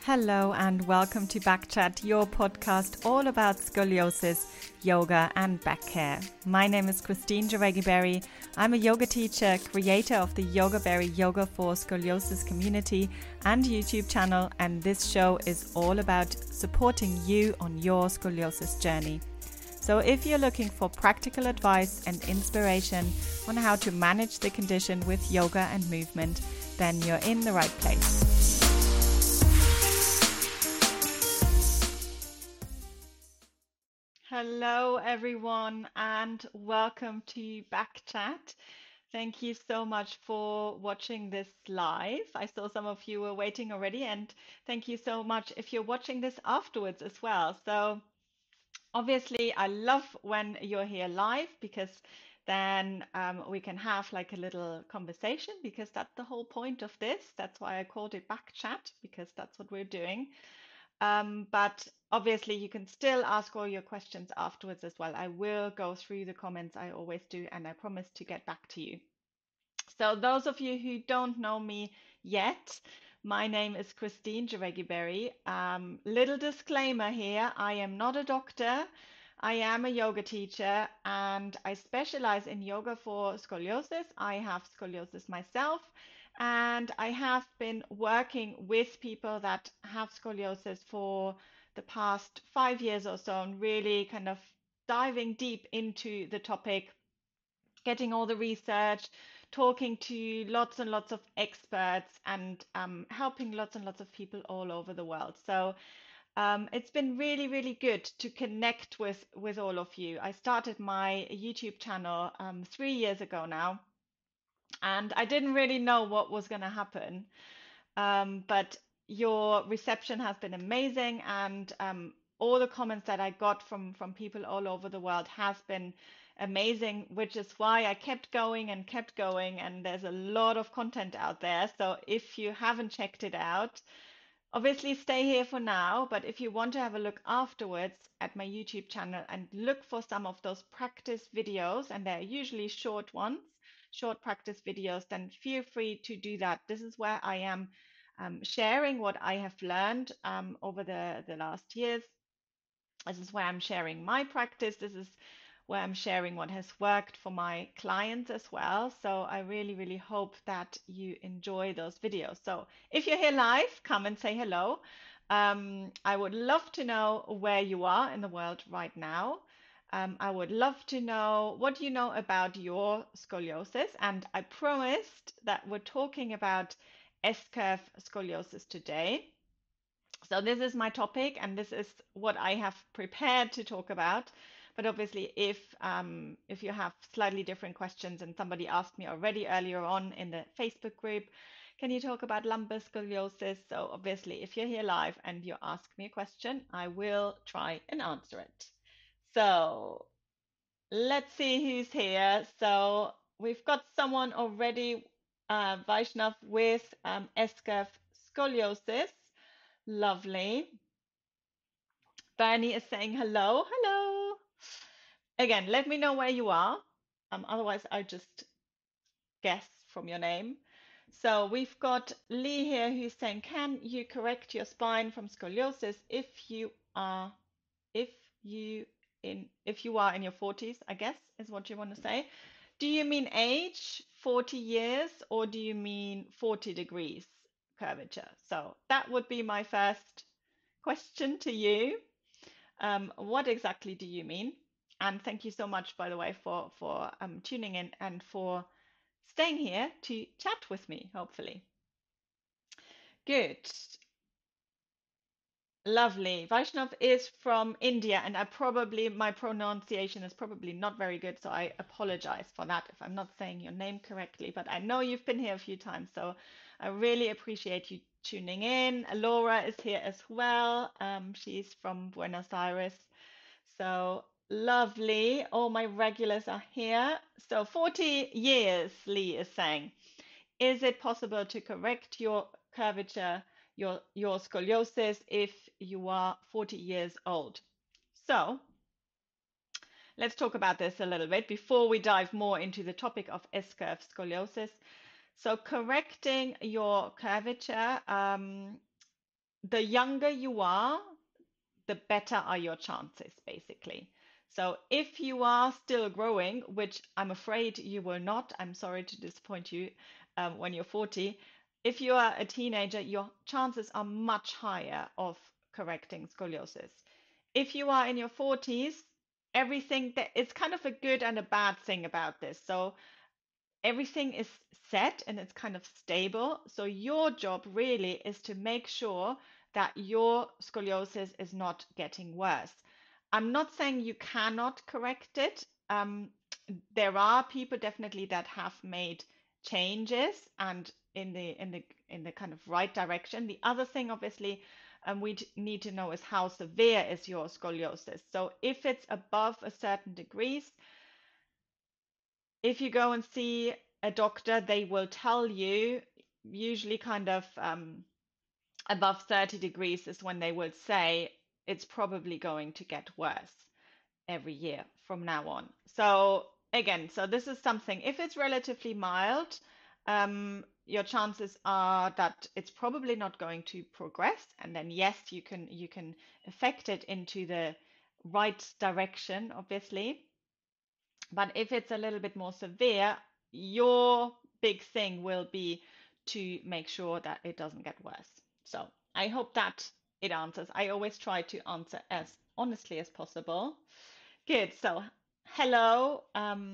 Hello and welcome to Backchat, your podcast all about scoliosis, yoga and back care. My name is Christine Jareggi-Berry. I'm a yoga teacher, creator of the Yoga Berry Yoga for Scoliosis community and YouTube channel, and this show is all about supporting you on your scoliosis journey. So if you're looking for practical advice and inspiration on how to manage the condition with yoga and movement, then you're in the right place. Hello everyone and welcome to Backchat. Thank you so much for watching this live. I saw some of you were waiting already, and thank you so much if you're watching this afterwards as well. So obviously I love when you're here live because then we can have like a little conversation, because that's the whole point of this. That's why I called it Backchat, because that's what we're doing. But obviously, you can still ask all your questions afterwards as well. I will go through the comments, I always do, and I promise to get back to you. So those of you who don't know me yet, my name is Christine Jareggi-Berry. Little disclaimer here, I am not a doctor. I am a yoga teacher and I specialize in yoga for scoliosis. I have scoliosis myself, and I have been working with people that have scoliosis for the past 5 years or so, and really kind of diving deep into the topic, getting all the research, talking to lots and lots of experts, and helping lots and lots of people all over the world. So it's been really, really good to connect with all of you. I started my YouTube channel 3 years ago now, and I didn't really know what was going to happen. But your reception has been amazing, and all the comments that I got from people all over the world has been amazing, which is why I kept going and kept going. And there's a lot of content out there. So if you haven't checked it out, obviously stay here for now. But if you want to have a look afterwards at my YouTube channel and look for some of those practice videos, and they're usually short ones, short practice videos, then feel free to do that. This is where I am sharing what I have learned over the last years. This is where I'm sharing my practice. This is where I'm sharing what has worked for my clients as well. So I really, really hope that you enjoy those videos. So if you're here live, come and say hello. I would love to know where you are in the world right now. I would love to know what you know about your scoliosis. And I promised that we're talking about S-curve scoliosis today. So this is my topic, and this is what I have prepared to talk about. But obviously, if you have slightly different questions, and somebody asked me already earlier on in the Facebook group, can you talk about lumbar scoliosis? So obviously, if you're here live and you ask me a question, I will try and answer it. So let's see who's here. So we've got someone already, Vaishnav, with S-curve scoliosis. Lovely. Bernie is saying hello. Hello. Again, let me know where you are. Otherwise, I just guess from your name. So we've got Lee here who's saying, can you correct your spine from scoliosis if you are if you are in your 40s, I guess is what you want to say. Do you mean age, 40 years, or do you mean 40 degrees curvature? So that would be my first question to you. What exactly do you mean? And thank you so much, by the way, for tuning in and for staying here to chat with me, hopefully. Good. Lovely. Vaishnav is from India, and my pronunciation is probably not very good, so I apologize for that if I'm not saying your name correctly. But I know you've been here a few times, so I really appreciate you tuning in. Laura is here as well. She's from Buenos Aires. So lovely. All my regulars are here. So 40 years, Lee is saying. Is it possible to correct your curvature, your scoliosis, if you are 40 years old? So let's talk about this a little bit before we dive more into the topic of S-curve scoliosis. So correcting your curvature, the younger you are, the better are your chances, basically. So if you are still growing, which I'm afraid you will not, I'm sorry to disappoint you when you're 40, if you are a teenager, your chances are much higher of correcting scoliosis. If you are in your 40s, everything that it's kind of a good and a bad thing about this. So everything is set and it's kind of stable. So your job really is to make sure that your scoliosis is not getting worse. I'm not saying you cannot correct it. There are people definitely that have made changes and in the kind of right direction. The other thing, obviously, we need to know is how severe is your scoliosis. So if it's above a certain degree, if you go and see a doctor, they will tell you, usually kind of above 30 degrees is when they will say it's probably going to get worse every year from now on. So again, so this is something, if it's relatively mild, your chances are that it's probably not going to progress. And then yes, you can affect it into the right direction, obviously. But if it's a little bit more severe, your big thing will be to make sure that it doesn't get worse. So I hope that it answers. I always try to answer as honestly as possible. Good. So hello.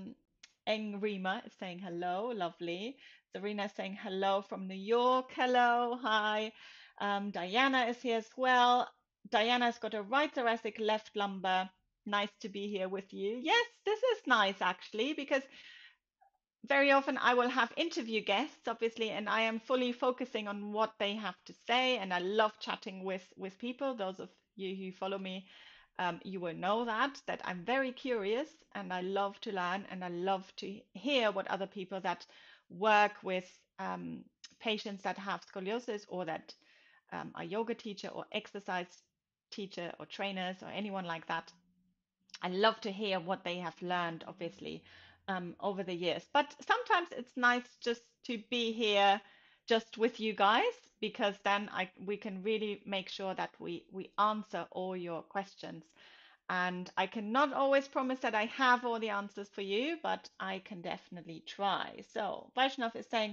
Engrima is saying hello. Lovely. Serena is saying hello from New York. Hello. Hi. Diana is here as well. Diana's got a right thoracic, left lumbar. Nice to be here with you. Yes, this is nice actually, because very often I will have interview guests, obviously, and I am fully focusing on what they have to say. And I love chatting with people. Those of you who follow me, you will know that I'm very curious and I love to learn and I love to hear what other people that work with patients that have scoliosis or that are yoga teacher or exercise teacher or trainers or anyone like that. I love to hear what they have learned, obviously, over the years. But sometimes it's nice just to be here just with you guys, because then we can really make sure that we answer all your questions. And I cannot always promise that I have all the answers for you, but I can definitely try. So Vaishnav is saying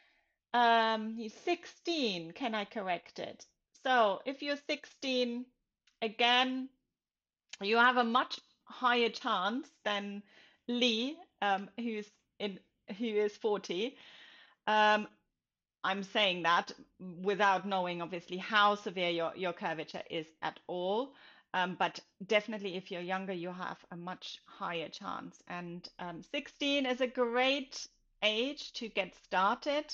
he's 16. Can I correct it? So if you're 16, again, you have a much higher chance than Lee, in who is 40. Um, I'm saying that without knowing obviously how severe your curvature is at all. But definitely if you're younger, you have a much higher chance. And 16 is a great age to get started,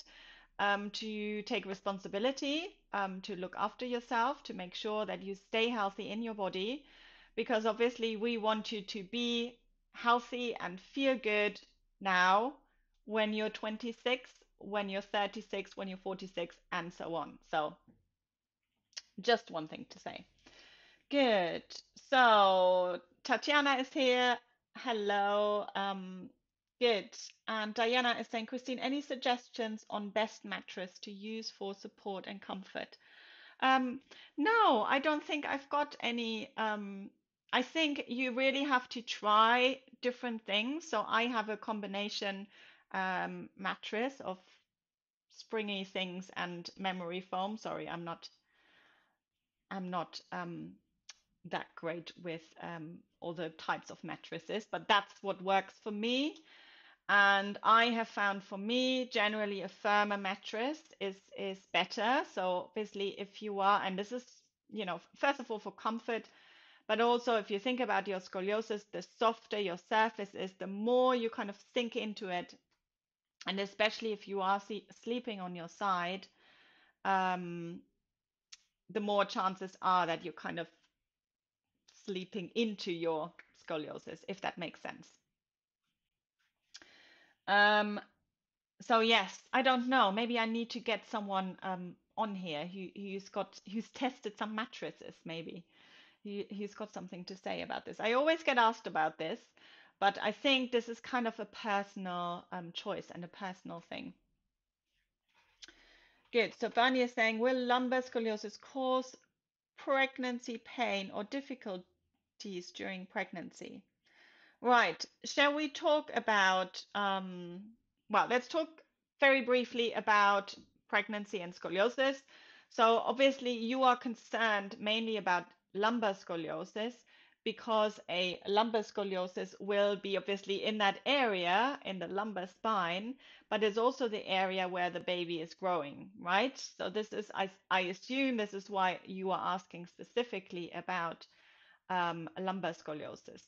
to take responsibility, to look after yourself, to make sure that you stay healthy in your body, because obviously we want you to be healthy and feel good now when you're 26, when you're 36, when you're 46, and so on. So, just one thing to say. Good. So, Tatiana is here. Hello. Good. And Diana is saying, Christine, any suggestions on best mattress to use for support and comfort? Um, no, I don't think I've got any. I think you really have to try different things. So I have a combination mattress of springy things and memory foam. Sorry, I'm not that great with all the types of mattresses, but that's what works for me. And I have found for me, generally a firmer mattress is better. So obviously, if you are, and this is, first of all for comfort, but also if you think about your scoliosis, the softer your surface is, the more you kind of sink into it. And especially if you are sleeping on your side, um, the more chances are that you're kind of sleeping into your scoliosis, if that makes sense. Um, So yes, I don't know. Maybe I need to get someone on here who's tested some mattresses, maybe. Who's got something to say about this. I always get asked about this, but I think this is kind of a personal choice and a personal thing. Good. So Vanya is saying, will lumbar scoliosis cause pregnancy pain or difficulties during pregnancy? Right. Shall we talk about, well, let's talk very briefly about pregnancy and scoliosis. So obviously you are concerned mainly about lumbar scoliosis because a lumbar scoliosis will be obviously in that area in the lumbar spine, but it's also the area where the baby is growing, right? So this is, I assume this is why you are asking specifically about lumbar scoliosis.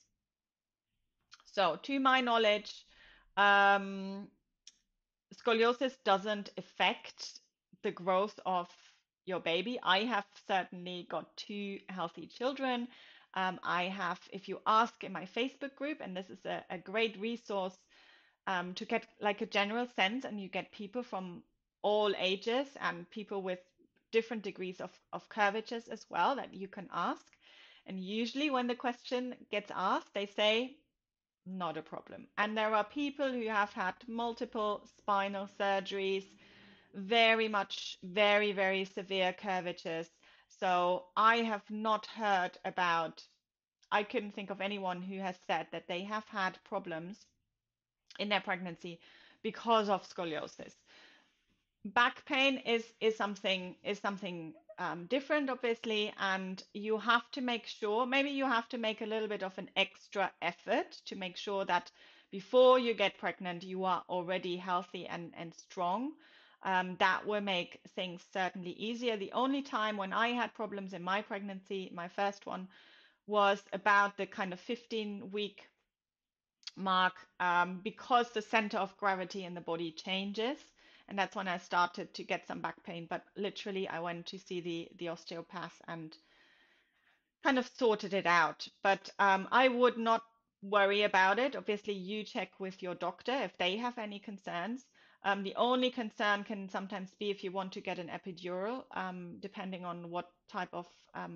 So, to my knowledge, um, scoliosis doesn't affect the growth of your baby. I have certainly got two healthy children. I have, if you ask in my Facebook group, and this is a great resource to get like a general sense, and you get people from all ages and people with different degrees of curvatures as well that you can ask. And usually, when the question gets asked, they say, not a problem. And there are people who have had multiple spinal surgeries, very much, very severe curvatures. So I have not heard about, I couldn't think of anyone who has said that they have had problems in their pregnancy because of scoliosis. Back pain is something different, obviously, and you have to make sure, maybe you have to make a little bit of an extra effort to make sure that before you get pregnant, you are already healthy and strong. That will make things certainly easier. The only time when I had problems in my pregnancy, my first one, was about the kind of 15-week mark, because the center of gravity in the body changes. And that's when I started to get some back pain. But literally, I went to see the osteopath and kind of sorted it out. But I would not worry about it. Obviously, you check with your doctor if they have any concerns. The only concern can sometimes be if you want to get an epidural, depending on what type of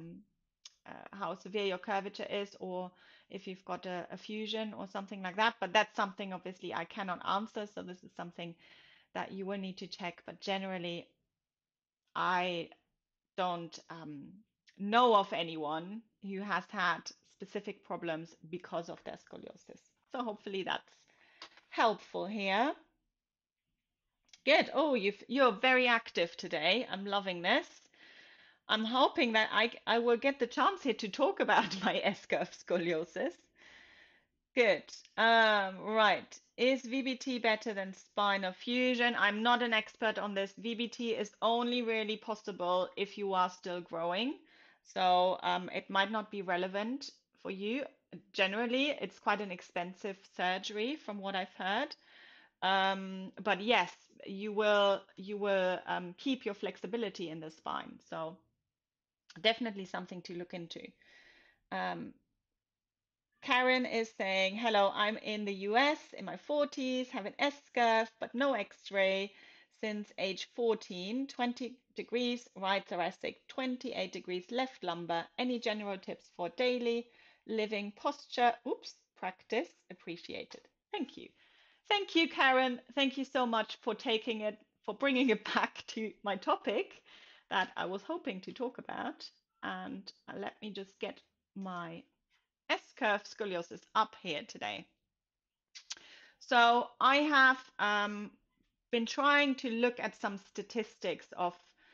how severe your curvature is, or if you've got a fusion or something like that. But that's something obviously I cannot answer. So this is something that you will need to check. But generally, I don't know of anyone who has had specific problems because of their scoliosis. So hopefully that's helpful here. Good. Oh, you're very active today. I'm loving this. I'm hoping that I will get the chance here to talk about my S-curve scoliosis. Good. Right. Is VBT better than spinal fusion? I'm not an expert on this. VBT is only really possible if you are still growing. So it might not be relevant for you. Generally, it's quite an expensive surgery from what I've heard. But yes, you will keep your flexibility in the spine. So definitely something to look into. Um, Karen is saying, hello, I'm in the US in my 40s, have an S-curve, but no X-ray since age 14, 20 degrees right thoracic, 28 degrees left lumbar. Any general tips for daily living posture? Oops, practice appreciated. Thank you. Thank you, Karen. Thank you so much for taking it, for bringing it back to my topic that I was hoping to talk about. And let me just get my S-curve scoliosis up here today. So I have been trying to look at some statistics of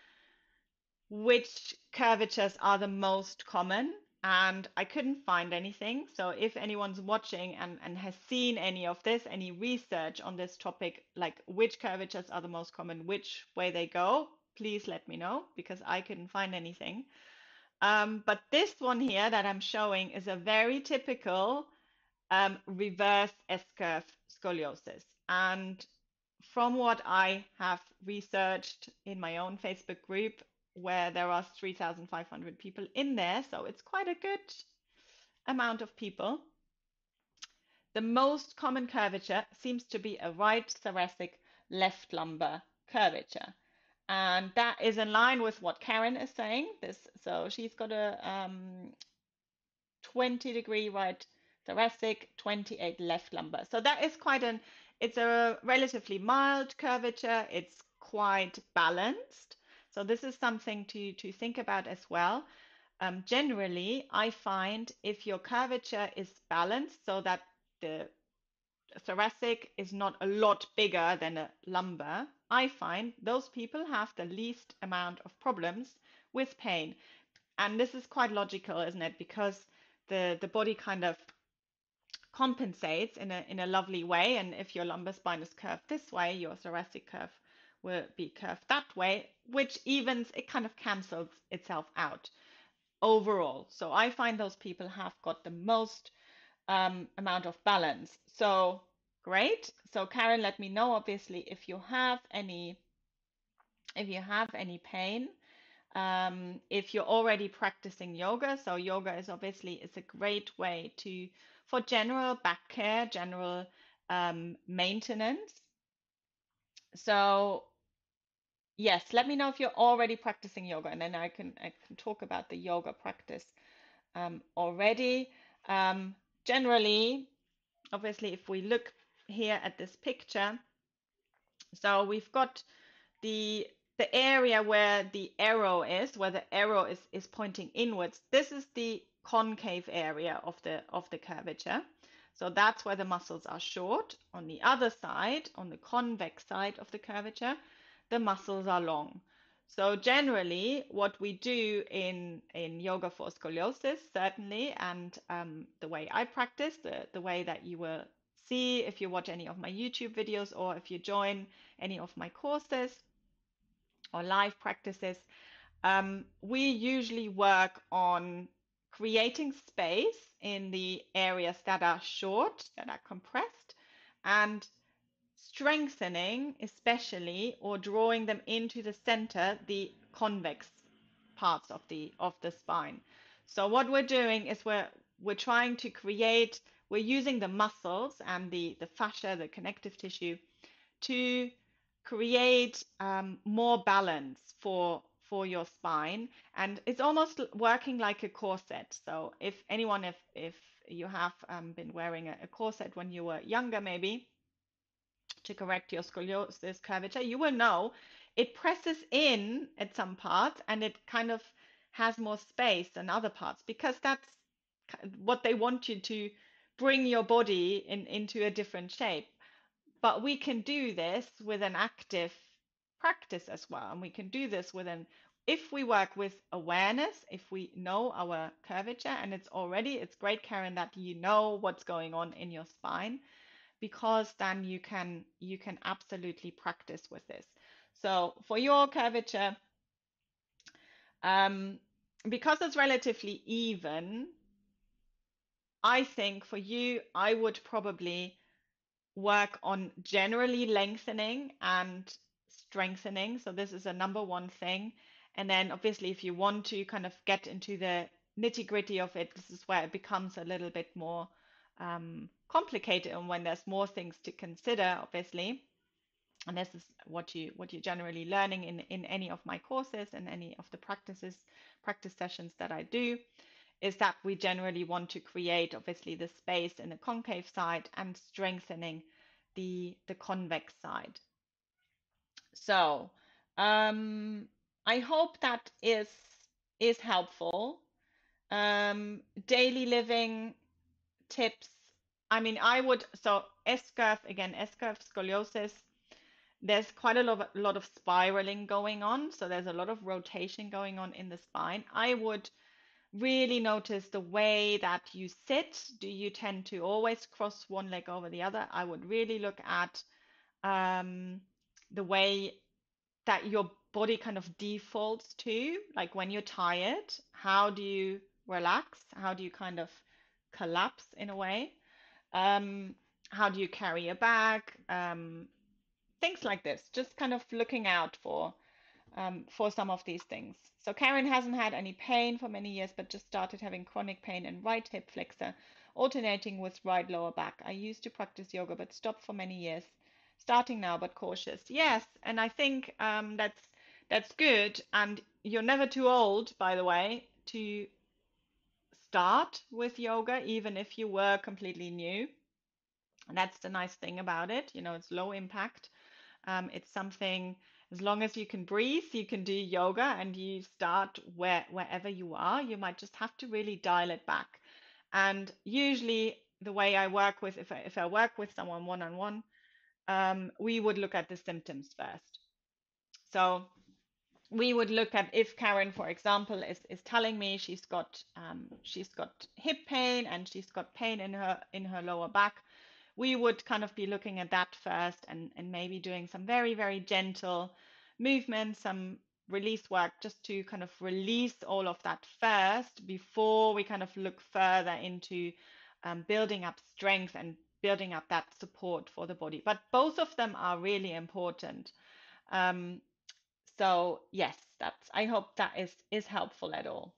which curvatures are the most common, and I couldn't find anything. So if anyone's watching and has seen any of this, any research on this topic, like which curvatures are the most common, which way they go, please let me know because I couldn't find anything. But this one here that I'm showing is a very typical reverse S-curve scoliosis. And from what I have researched in my own Facebook group, where there are 3,500 people in there, so it's quite a good amount of people, the most common curvature seems to be a right thoracic left lumbar curvature. And that is in line with what Karen is saying. So she's got a 20-degree right thoracic, 28 left lumbar. So that is it's a relatively mild curvature. It's quite balanced. So this is something to think about as well. Generally, I find if your curvature is balanced so that the thoracic is not a lot bigger than a lumbar, I find those people have the least amount of problems with pain. And this is quite logical, isn't it? Because the body kind of compensates in a lovely way. And if your lumbar spine is curved this way, your thoracic curve will be curved that way, which evens, it kind of cancels itself out overall. So I find those people have got the most amount of balance. So great. So Karen, let me know obviously if you have any pain. If you're already practicing yoga, so yoga is obviously is a great way to for general back care, general maintenance. So yes, let me know if you're already practicing yoga, and then I can talk about the yoga practice already. Um, Generally, obviously, if we look here at this picture, so we've got the the area where the arrow is, where the arrow is pointing inwards. This is the concave area of the curvature. So that's where the muscles are short. On the other side, on the convex side of the curvature, the muscles are long. So generally, what we do in yoga for scoliosis, certainly, and the way I practice, the way that you will see if you watch any of my YouTube videos or if you join any of my courses or live practices, we usually work on creating space in the areas that are short, that are compressed, and strengthening, especially, or drawing them into the center, the convex parts of the spine. So what we're doing is we're trying to create, we're using the muscles and the fascia, the connective tissue, to create more balance for your spine, and it's almost working like a corset. So if you have been wearing a corset when you were younger, maybe to correct your scoliosis curvature, you will know it presses in at some parts and it kind of has more space than other parts because that's what they want you to bring your body into a different shape. But we can do this with an active practice as well. And we can do this if we work with awareness, if we know our curvature, and it's great, Karen, that you know what's going on in your spine, because then you can absolutely practice with this. So for your curvature, um, because it's relatively even, I think for you, I would probably work on generally lengthening and strengthening. So this is a number one thing. And then obviously, if you want to kind of get into the nitty-gritty of it, this is where it becomes a little bit more complicated and when there's more things to consider, obviously. And this is what you're generally learning in any of my courses and any of the practice sessions that I do, is that we generally want to create obviously the space in the concave side and strengthening the convex side. So I hope that is helpful. Daily living tips. I mean, I would so S-curve again, S-curve scoliosis. There's quite lot of spiraling going on, so there's a lot of rotation going on in the spine. I would really notice the way that you sit. Do you tend to always cross one leg over the other? I would really look at the way that your body kind of defaults to, like when you're tired, how do you relax? How do you kind of collapse in a way? Um, how do you carry a bag? Things like this, just kind of looking out for some of these things. So Karen hasn't had any pain for many years, but just started having chronic pain in right hip flexor, alternating with right lower back. I used to practice yoga, but stopped for many years. Starting now, but cautious. Yes, and I think that's good. And you're never too old, by the way, to start with yoga, even if you were completely new. And that's the nice thing about it. You know, it's low impact. It's something As long as you can breathe, you can do yoga, and you start wherever you are. You might just have to really dial it back. And usually, the way I work with, if I work with someone one on one, we would look at the symptoms first. So we would look at if Karen, for example, is telling me she's got hip pain and she's got pain in her lower back. We would kind of be looking at that first, and maybe doing some very, very gentle movements, some release work, just to kind of release all of that first before we kind of look further into building up strength and building up that support for the body. But both of them are really important. Um, so yes, that's, I hope that is helpful at all.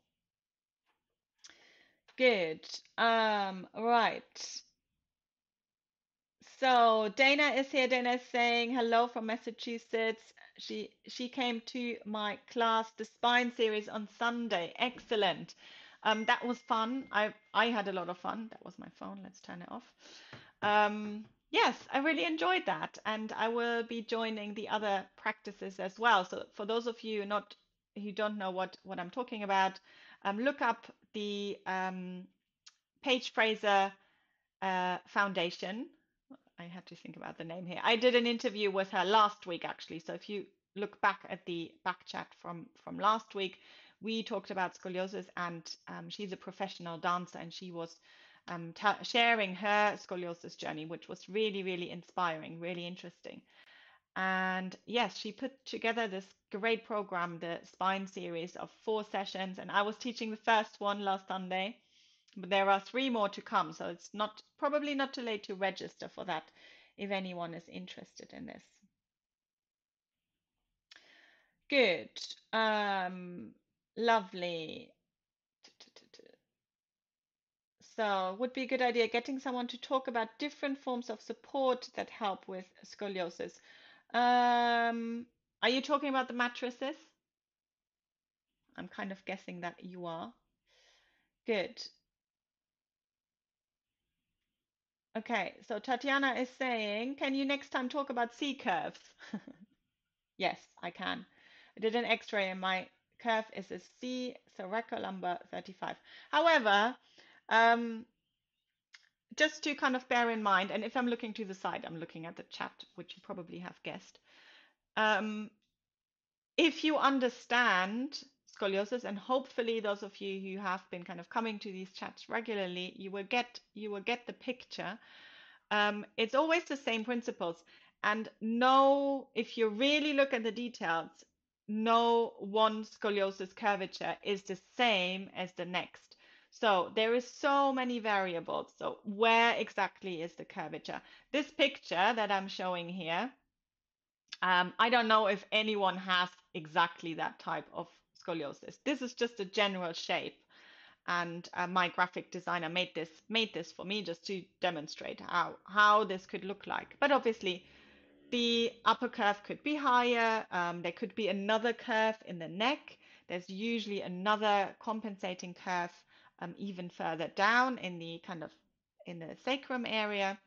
Good. Right. So Dana is here. Dana is saying hello from Massachusetts. She came to my class, the spine series on Sunday. Excellent. That was fun. I had a lot of fun. That was my phone. Let's turn it off. Yes, I really enjoyed that, and I will be joining the other practices as well. So for those of you not who don't know what I'm talking about, look up the Paige Fraser Foundation. I had to think about the name here. I did an interview with her last week, actually. So if you look back at the back chat from last week, we talked about scoliosis, and she's a professional dancer, and she was sharing her scoliosis journey, which was really, really inspiring, really interesting. And yes, she put together this great program, the Spine series of 4 sessions, and I was teaching the first one last Sunday. But there are 3 more to come, so it's not probably not too late to register for that if anyone is interested in this. Good. Lovely. So, would be a good idea getting someone to talk about different forms of support that help with scoliosis. Are you talking about the mattresses? I'm kind of guessing that you are. Good. Okay, so Tatiana is saying, can you next time talk about C curves? Yes, I can. I did an X-ray and my curve is a C thoracolumbar 35. However, um, just to kind of bear in mind, and if I'm looking to the side, I'm looking at the chat, which you probably have guessed. Um, if you understand scoliosis, and hopefully those of you who have been kind of coming to these chats regularly, you will get the picture. It's always the same principles. And no, if you really look at the details, no one scoliosis curvature is the same as the next. So there is so many variables. So where exactly is the curvature? This picture that I'm showing here, I don't know if anyone has exactly that type of scoliosis. This is just a general shape, and my graphic designer made this for me just to demonstrate how this could look like. But obviously, the upper curve could be higher. There could be another curve in the neck. There's usually another compensating curve even further down in the kind of in the sacrum area.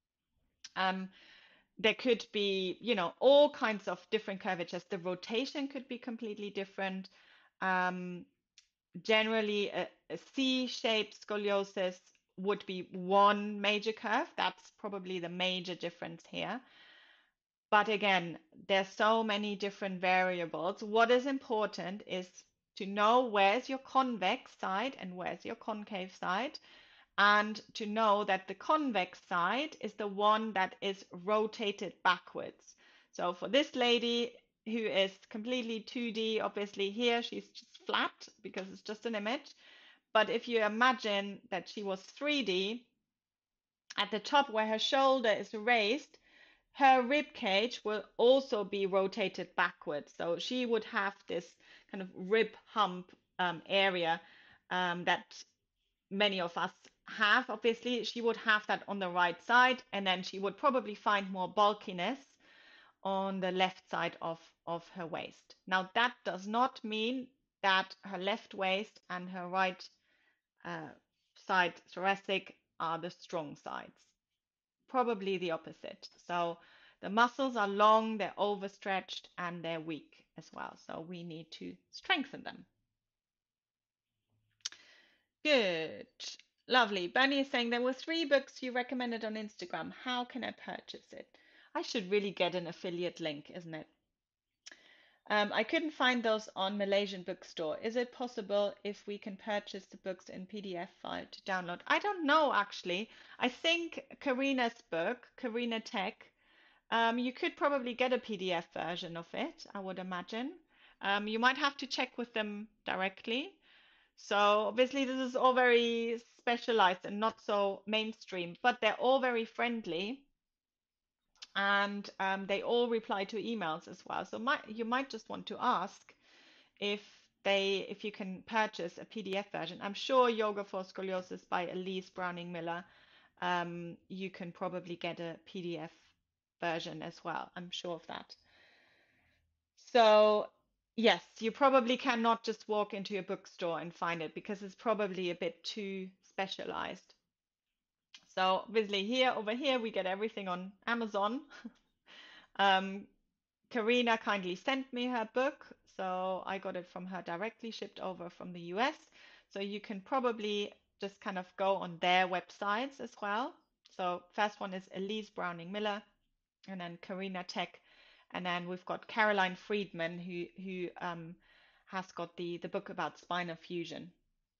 Um, there could be, all kinds of different curvatures. The rotation could be completely different. Um, Generally, a C-shaped scoliosis would be one major curve. That's probably the major difference here. But again, there's so many different variables. What is important is to know where's your convex side and where's your concave side, and to know that the convex side is the one that is rotated backwards. So for this lady who is completely 2D, obviously here she's just flat because it's just an image. But if you imagine that she was 3D, at the top where her shoulder is raised, her rib cage will also be rotated backwards. So she would have this kind of rib hump area that many of us have. Obviously, she would have that on the right side, and then she would probably find more bulkiness on the left side of her waist. Now, that does not mean that her left waist and her right uh, side thoracic are the strong sides. Probably the opposite. So The muscles are long, they're overstretched, and they're weak as well. So we need to strengthen them. Good. Lovely. Bernie is saying there were 3 books you recommended on Instagram. How can I purchase it? I should really get an affiliate link, isn't it? I couldn't find those on Malaysian bookstore. Is it possible if we can purchase the books in PDF file to download? I don't know actually. I think Karina's book, Karina Tech, you could probably get a PDF version of it, I would imagine. You might have to check with them directly. So obviously this is all very specialized and not so mainstream, but they're all very friendly and they all reply to emails as well. So you might just want to ask if if you can purchase a PDF version. I'm sure Yoga for Scoliosis by Elise Browning Miller, you can probably get a PDF version as well. I'm sure of that. So yes, you probably cannot just walk into a bookstore and find it because it's probably a bit too specialized. So obviously over here, we get everything on Amazon. Um, Karina kindly sent me her book, so I got it from her directly, shipped over from the US. So you can probably just kind of go on their websites as well. So first one is Elise Browning Miller, and then Karina Tech, and then we've got Caroline Friedman who has got the book about spinal fusion.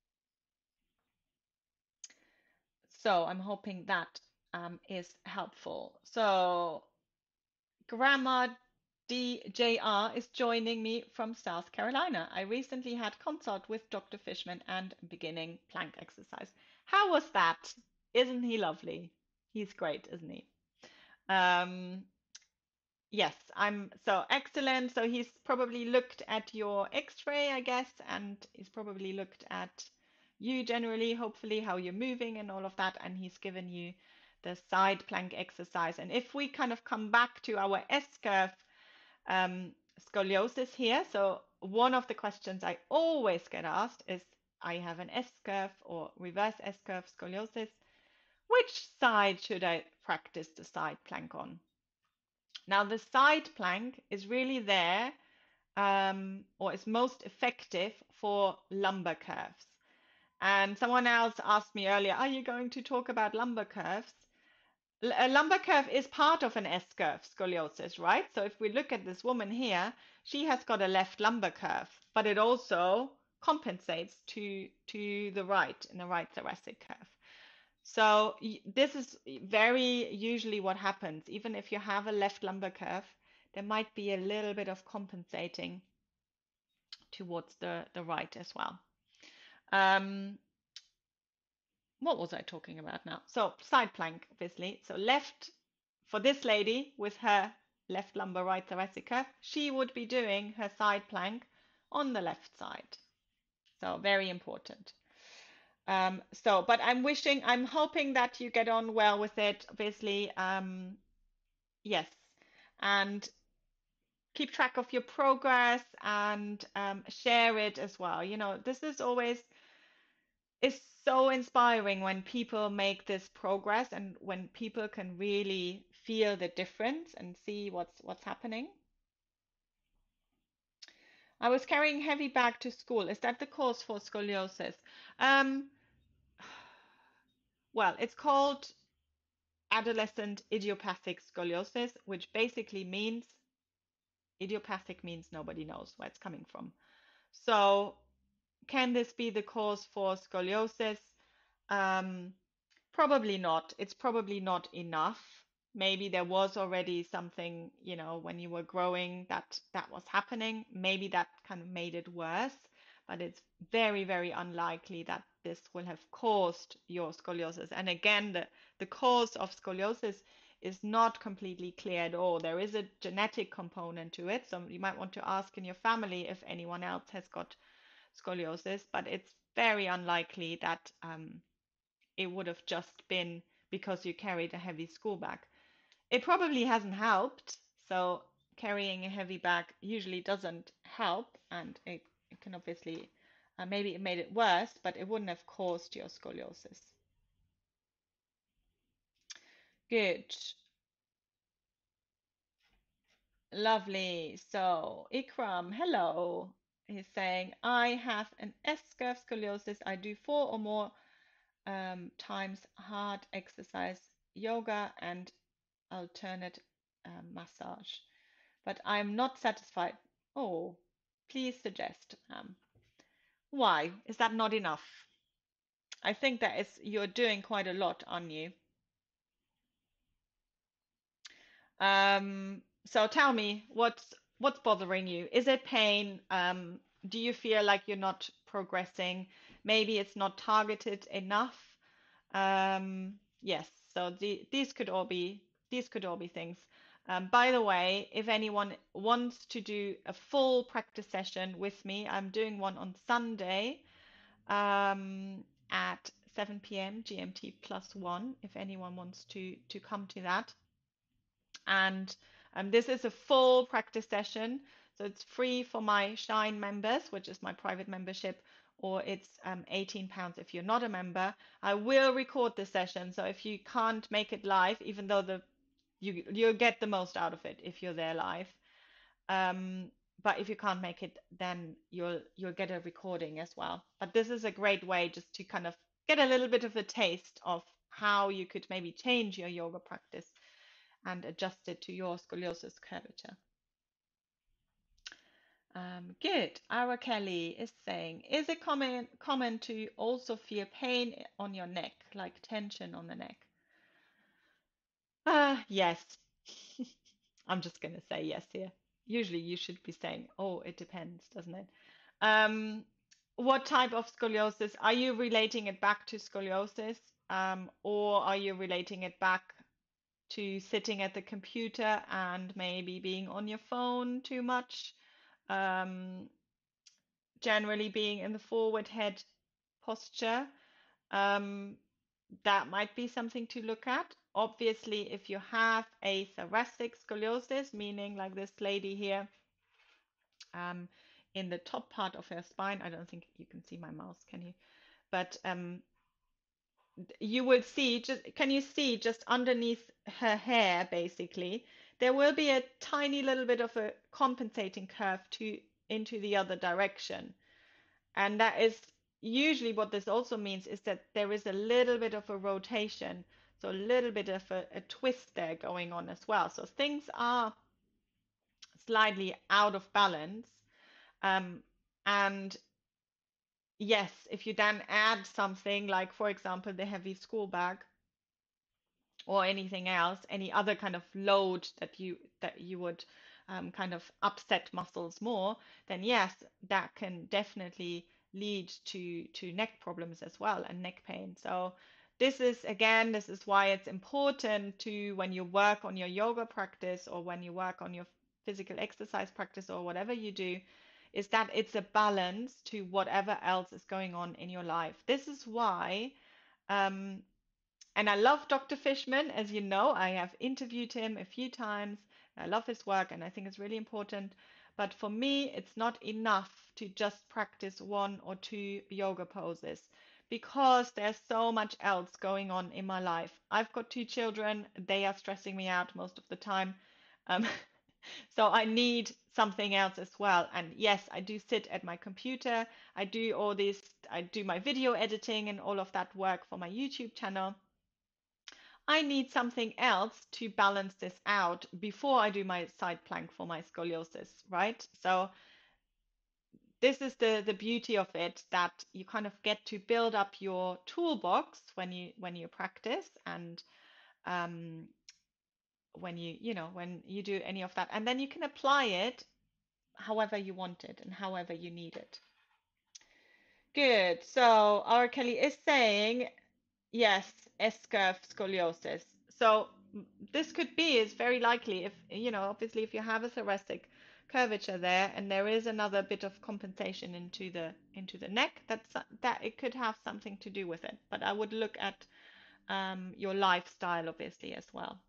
So I'm hoping that is helpful. So Grandma DJR is joining me from South Carolina. I recently had consult with Dr. Fishman and beginning plank exercise. How was that? Isn't he lovely? He's great, isn't he? Um, yes, I'm so excellent. So he's probably looked at your X-ray, I guess, and he's probably looked at you generally, hopefully, how you're moving and all of that, and he's given you the side plank exercise. And if we kind of come back to our S-curve um, scoliosis here. So one of the questions I always get asked is, I have an S-curve or reverse S-curve scoliosis. Which side should I practice the side plank on? Now, the side plank is really there, or is most effective for lumbar curves. And someone else asked me earlier, are you going to talk about lumbar curves? A lumbar curve is part of an S-curve scoliosis, right? So if we look at this woman here, she has got a left lumbar curve, but it also compensates to the right in the right thoracic curve. So this is very usually what happens. Even if you have a left lumbar curve, there might be a little bit of compensating towards the right as well. What was I talking about now? So side plank, obviously. So left for this lady with her left lumbar, right thoracic curve, she would be doing her side plank on the left side. So very important. But I'm hoping that you get on well with it, obviously. Yes. And keep track of your progress and share it as well. You know, this is always is so inspiring when people make this progress and when people can really feel the difference and see what's happening. I was carrying heavy bag to school. Is that the cause for scoliosis? Um, well, it's called adolescent idiopathic scoliosis, which basically means idiopathic means nobody knows where it's coming from. So, can this be the cause for scoliosis? Um, Probably not. It's probably not enough. Maybe there was already something, you know, when you were growing that was happening. Maybe that kind of made it worse, but it's very, very unlikely that this will have caused your scoliosis. And again, the cause of scoliosis is not completely clear at all. There is a genetic component to it, so you might want to ask in your family if anyone else has got scoliosis, but it's very unlikely that it would have just been because you carried a heavy school bag. It probably hasn't helped. So carrying a heavy bag usually doesn't help, and it can obviously maybe it made it worse, but it wouldn't have caused your scoliosis. Good. Lovely. So, Ikram, hello. He's saying, I have an S-curve scoliosis. I do four or more times hard exercise, yoga, and alternate massage. But I'm not satisfied. Oh, please suggest. Why? Is that not enough? I think that is you're doing quite a lot, aren't you? So tell me, what's bothering you? Is it pain? Do you feel like you're not progressing? Maybe it's not targeted enough. Yes, so these could all be things. By the way, if anyone wants to do a full practice session with me, I'm doing one on Sunday at 7 p.m. GMT plus one. If anyone wants to come to that, and this is a full practice session, so it's free for my Shine members, which is my private membership, or it's £18 if you're not a member. I will record the session, so if you can't make it live, even though you'll get the most out of it if you're there live. Um, but if you can't make it, then you'll get a recording as well. But this is a great way just to kind of get a little bit of a taste of how you could maybe change your yoga practice and adjust it to your scoliosis curvature. Good. Our Kelly is saying, is it common to also feel pain on your neck, like tension on the neck? Yes. I'm just gonna say yes here. Usually you should be saying, oh, it depends, doesn't it? Um, what type of scoliosis? Are you relating it back to scoliosis, or are you relating it back to sitting at the computer and maybe being on your phone too much, um, generally being in the forward head posture. Um, that might be something to look at. Obviously, if you have a thoracic scoliosis, meaning like this lady here, um, in the top part of her spine, I don't think you can see my mouse, can you? But you will see just can you see just underneath her hair basically there will be a tiny little bit of a compensating curve to into the other direction, and that is usually what this also means is that there is a little bit of a rotation, so a little bit of a twist there going on as well, so things are slightly out of balance. And yes, if you then add something like for example the heavy school bag or anything else, any other kind of load that you would kind of upset muscles more, then yes, that can definitely lead to neck problems as well and neck pain. So this is why it's important to when you work on your yoga practice or when you work on your physical exercise practice or whatever you do, is that it's a balance to whatever else is going on in your life. This is why um, and I love Dr. Fishman, as you know, I have interviewed him a few times. I love his work and I think it's really important. But for me, it's not enough to just practice one or two yoga poses because there's so much else going on in my life. I've got two children, they are stressing me out most of the time. Um, so I need something else as well. And yes, I do sit at my computer. I do my video editing and all of that work for my YouTube channel. I need something else to balance this out before I do my side plank for my scoliosis, right? So this is the beauty of it, that you kind of get to build up your toolbox when you practice and um, when when you do any of that, and then you can apply it however you want it and however you need it. Good. So our Kelly is saying yes, S-curve scoliosis. So this could be, is very likely if, obviously if you have a thoracic curvature there and there is another bit of compensation into the neck, that it could have something to do with it. But I would look at your lifestyle obviously as well.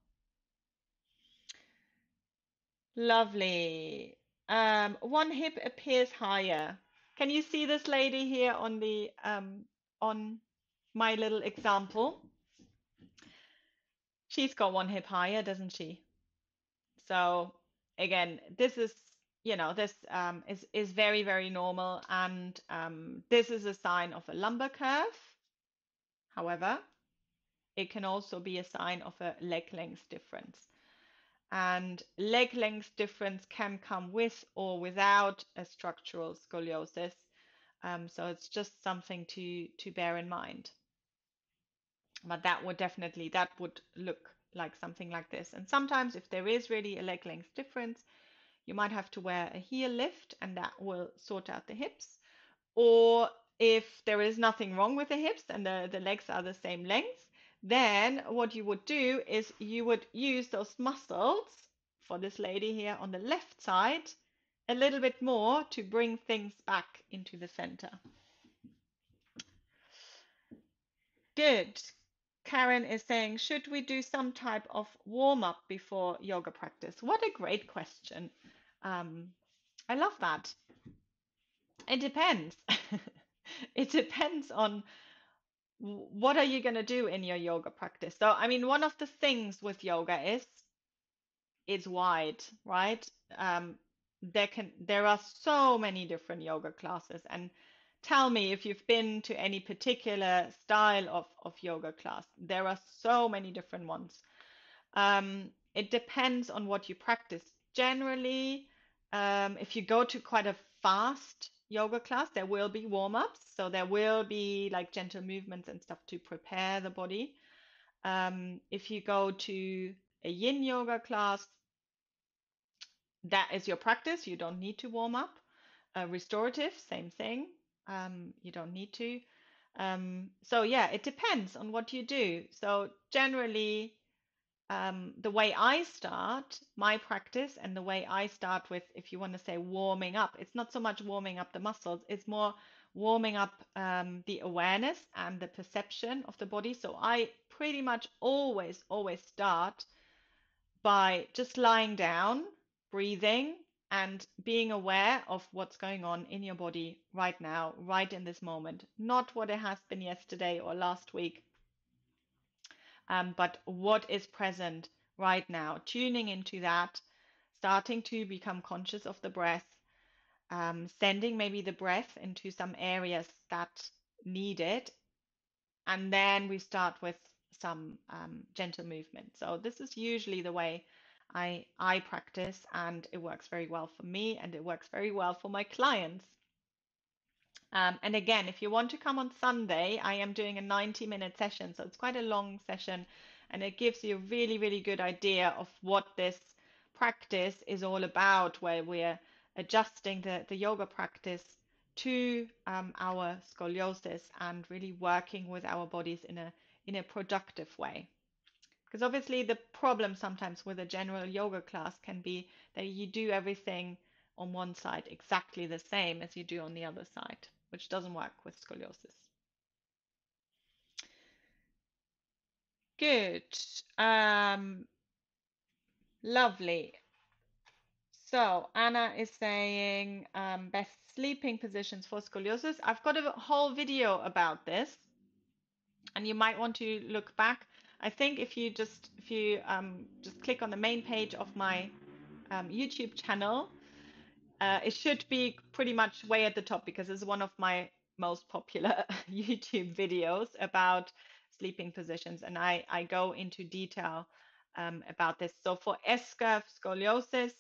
Lovely. One hip appears higher. Can you see this lady here on my little example? She's got one hip higher, doesn't she? So again, this is, this is very, very normal, and this is a sign of a lumbar curve. However, it can also be a sign of a leg length difference. And leg length difference can come with or without a structural scoliosis. So it's just something to bear in mind. But that would look like something like this. And sometimes if there is really a leg length difference, you might have to wear a heel lift, and that will sort out the hips. Or if there is nothing wrong with the hips and the legs are the same length, then what you would do is you would use those muscles for this lady here on the left side a little bit more to bring things back into the center. Good. Karen is saying, should we do some type of warm-up before yoga practice? What a great question. I love that. It depends. It depends on what are you going to do in your yoga practice. So, I mean, one of the things with yoga is it's wide, right? Um, there are so many different yoga classes, and tell me if you've been to any particular style of yoga class. There are so many different ones. It depends on what you practice. Generally, if you go to quite a fast yoga class, there will be warm-ups. So there will be like gentle movements and stuff to prepare the body. If you go to a yin yoga class, that is your practice. You don't need to warm up. Restorative, same thing. You don't need to. So yeah, it depends on what you do. So generally, the way I start my practice and the way I start with, if you want to say warming up, it's not so much warming up the muscles, it's more warming up the awareness and the perception of the body. So I pretty much always start by just lying down, breathing, and being aware of what's going on in your body right now, right in this moment, not what it has been yesterday or last week, but what is present right now, tuning into that, starting to become conscious of the breath, sending maybe the breath into some areas that need it, and then we start with some gentle movement. So this is usually the way I practice, and it works very well for me, and it works very well for my clients. And again, if you want to come on Sunday, I am doing a 90-minute session, so it's quite a long session, and it gives you a really, really good idea of what this practice is all about, where we're adjusting the yoga practice to our scoliosis and really working with our bodies in a productive way. Because obviously the problem sometimes with a general yoga class can be that you do everything on one side exactly the same as you do on the other side, which doesn't work with scoliosis. Good. Lovely. So Anna is saying best sleeping positions for scoliosis. I've got a whole video about this, and you might want to look back. I think if you just click on the main page of my YouTube channel, it should be pretty much way at the top because it's one of my most popular YouTube videos about sleeping positions, and I go into detail about this. So for S-curve scoliosis,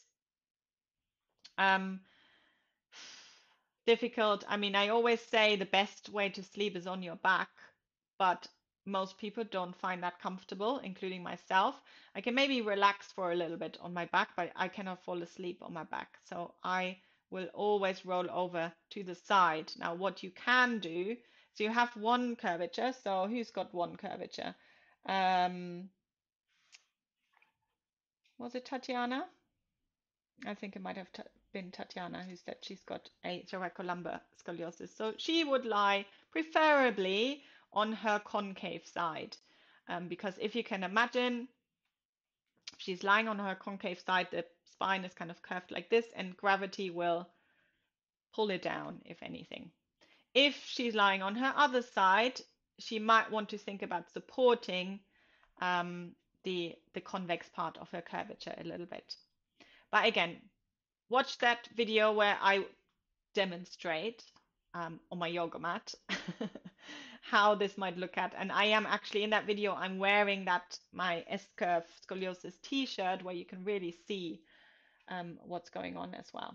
um, difficult. I mean, I always say the best way to sleep is on your back, but most people don't find that comfortable, including myself. I can maybe relax for a little bit on my back, but I cannot fall asleep on my back. So I will always roll over to the side. Now, what you can do, so you have one curvature. So who's got one curvature? Um, was it Tatiana? I think it might have been Tatiana who said she's got a thoracolumbar scoliosis. So she would lie preferably on her concave side. Because if you can imagine, she's lying on her concave side, the spine is kind of curved like this, and gravity will pull it down, if anything. If she's lying on her other side, she might want to think about supporting the convex part of her curvature a little bit. But again, watch that video where I demonstrate on my yoga mat how this might look at. And I am actually in that video, I'm wearing that my S-Curve scoliosis t-shirt where you can really see what's going on as well.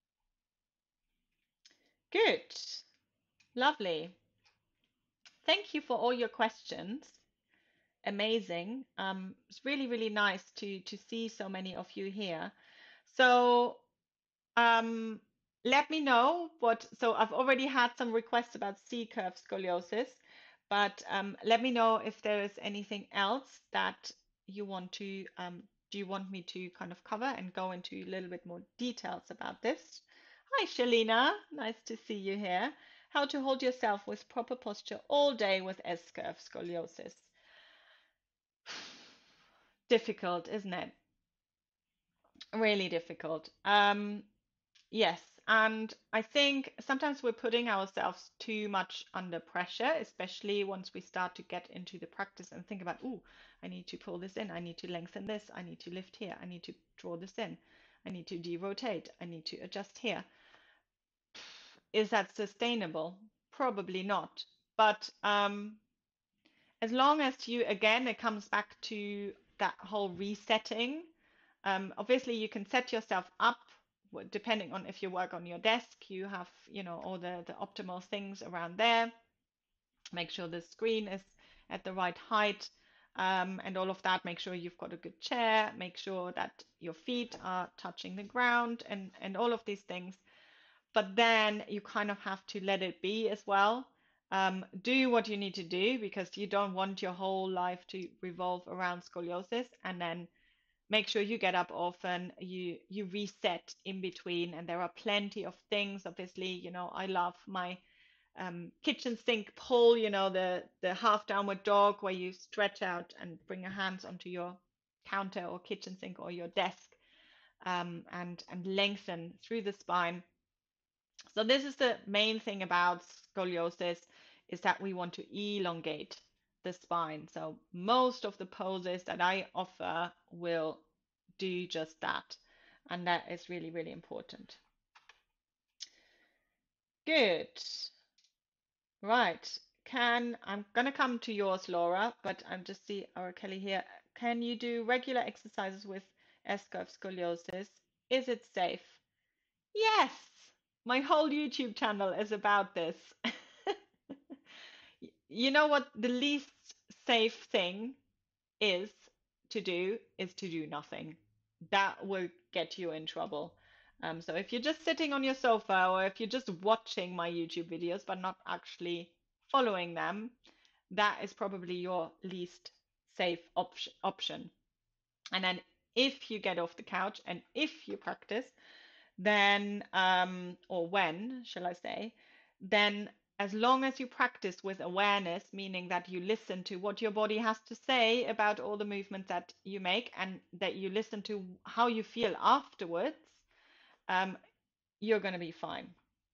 Good. Lovely. Thank you for all your questions. Amazing. It's really, really nice to see so many of you here. So Um, let me know what, so I've already had some requests about C-curve scoliosis, but let me know if there is anything else that you want to, do you want me to kind of cover and go into a little bit more details about this? Hi, Shalina. Nice to see you here. How to hold yourself with proper posture all day with S-curve scoliosis. Difficult, isn't it? Really difficult. Yes, and I think sometimes we're putting ourselves too much under pressure, especially once we start to get into the practice and think about, oh, I need to pull this in, I need to lengthen this, I need to lift here, I need to draw this in, I need to derotate, I need to adjust here. Is that sustainable? Probably not. But as long as you, again, it comes back to that whole resetting. Obviously, you can set yourself up depending on if you work on your desk, you have, all the optimal things around there. Make sure the screen is at the right height, and all of that. Make sure you've got a good chair. Make sure that your feet are touching the ground and all of these things. But then you kind of have to let it be as well. Do what you need to do because you don't want your whole life to revolve around scoliosis, and then make sure you get up often, you reset in between, and there are plenty of things. Obviously, I love my kitchen sink pull, the half downward dog where you stretch out and bring your hands onto your counter or kitchen sink or your desk, and lengthen through the spine. So this is the main thing about scoliosis, is that we want to elongate the spine. So most of the poses that I offer will do just that. And that is really, really important. Good. Right. I'm gonna come to yours, Laura, but I'm just see our Kelly here. Can you do regular exercises with S-curve scoliosis? Is it safe? Yes. My whole YouTube channel is about this. You know what the least safe thing is is to do nothing. That will get you in trouble. So if you're just sitting on your sofa or if you're just watching my YouTube videos but not actually following them, that is probably your least safe option. And then if you get off the couch and if you practice, then, or when, shall I say, then as long as you practice with awareness, meaning that you listen to what your body has to say about all the movements that you make and that you listen to how you feel afterwards, um, you're going to be fine.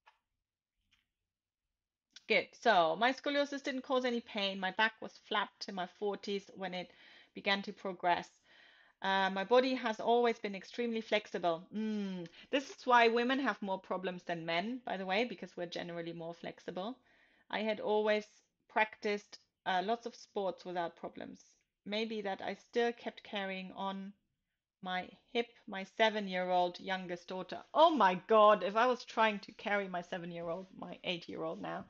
Good. So my scoliosis didn't cause any pain. My back was flat in my 40s when it began to progress. My body has always been extremely flexible. This is why women have more problems than men, by the way, because we're generally more flexible. I had always practiced lots of sports without problems. Maybe that I still kept carrying on my hip, my 7-year-old youngest daughter. Oh my God, if I was trying to carry my 7-year-old, my 8-year-old now,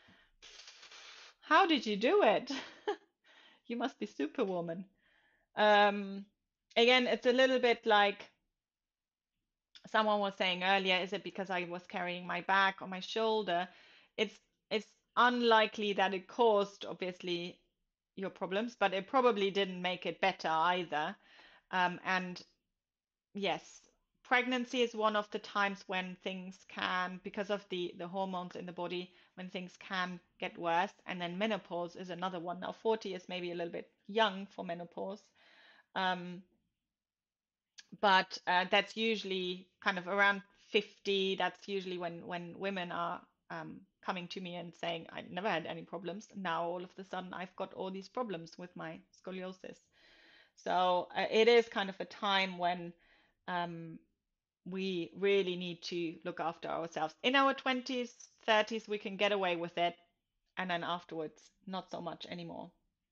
how did you do it? You must be superwoman. Um, Again, it's a little bit like someone was saying earlier, is it because I was carrying my back or my shoulder? It's it's unlikely that it caused, obviously, your problems, but it probably didn't make it better either. And yes, pregnancy is one of the times when things can, because of the hormones in the body, when things can get worse. And then menopause is another one. Now, 40 is maybe a little bit young for menopause. Um, but that's usually kind of around 50. That's usually when women are coming to me and saying, I never had any problems. Now all of a sudden I've got all these problems with my scoliosis. So it is kind of a time when um, we really need to look after ourselves. In our 20s, 30s, we can get away with it, and then afterwards, not so much anymore.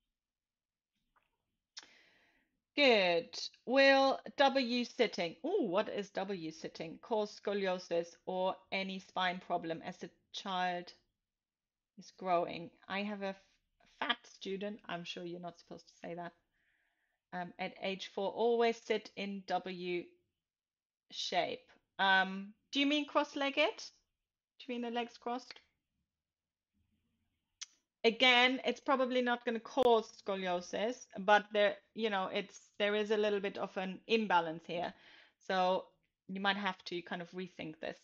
Good. Will W sitting, what is W sitting, cause scoliosis or any spine problem as a child is growing? I have a fat student, I'm sure you're not supposed to say that, at age 4, always sit in W shape. Do you mean cross-legged? Do you mean the legs crossed? Again, it's probably not going to cause scoliosis, but there is a little bit of an imbalance here. So you might have to kind of rethink this.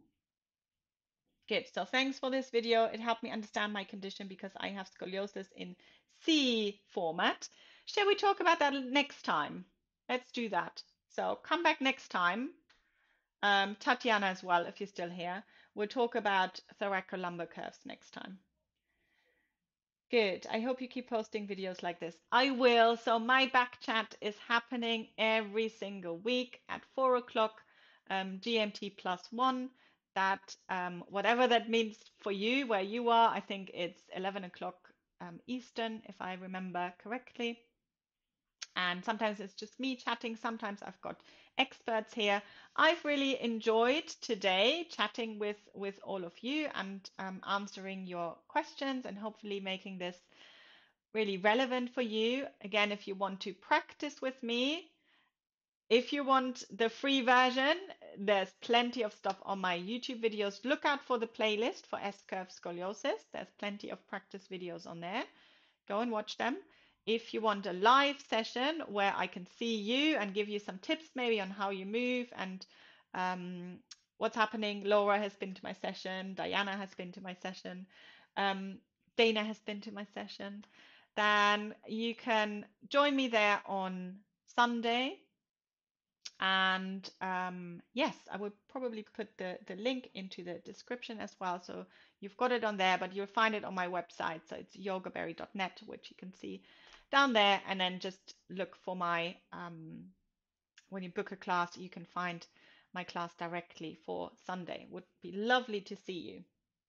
Good. So thanks for this video. It helped me understand my condition because I have scoliosis in C format. Shall we talk about that next time? Let's do that. So come back next time. Tatiana as well, if you're still here. We'll talk about thoracolumbar curves next time. Good. I hope you keep posting videos like this. I will. So my back chat is happening every single week at 4 o'clock GMT +1. That whatever that means for you, where you are, I think it's 11 o'clock Eastern, if I remember correctly. And sometimes it's just me chatting. Sometimes I've got experts here. I've really enjoyed today chatting with all of you and answering your questions and hopefully making this really relevant for you. Again, if you want to practice with me, if you want the free version, there's plenty of stuff on my YouTube videos. Look out for the playlist for S-curve scoliosis. There's plenty of practice videos on there. Go and watch them. If you want a live session where I can see you and give you some tips maybe on how you move and what's happening, Laura has been to my session, Diana has been to my session, Dana has been to my session, then you can join me there on Sunday. And yes, I will probably put the link into the description as well. So you've got it on there, but you'll find it on my website. So it's yogaberry.net, which you can see down there. And then just look for my, when you book a class, you can find my class directly for Sunday. Would be lovely to see you.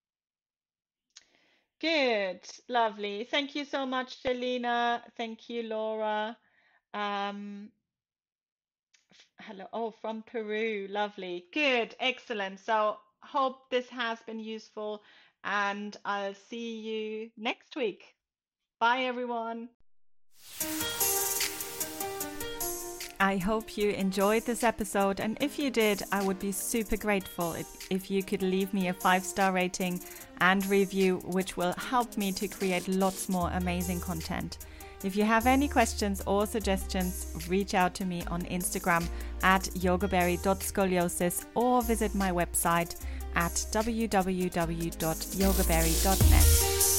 Good, lovely. Thank you so much, Shalina. Thank you, Laura. Hello. Oh, from Peru. Lovely. Good. Excellent. So hope this has been useful and I'll see you next week. Bye, everyone. I hope you enjoyed this episode, and if you did, I would be super grateful if you could leave me a 5-star rating and review, which will help me to create lots more amazing content. If you have any questions or suggestions, reach out to me on Instagram at yogaberry.scoliosis or visit my website at www.yogaberry.net.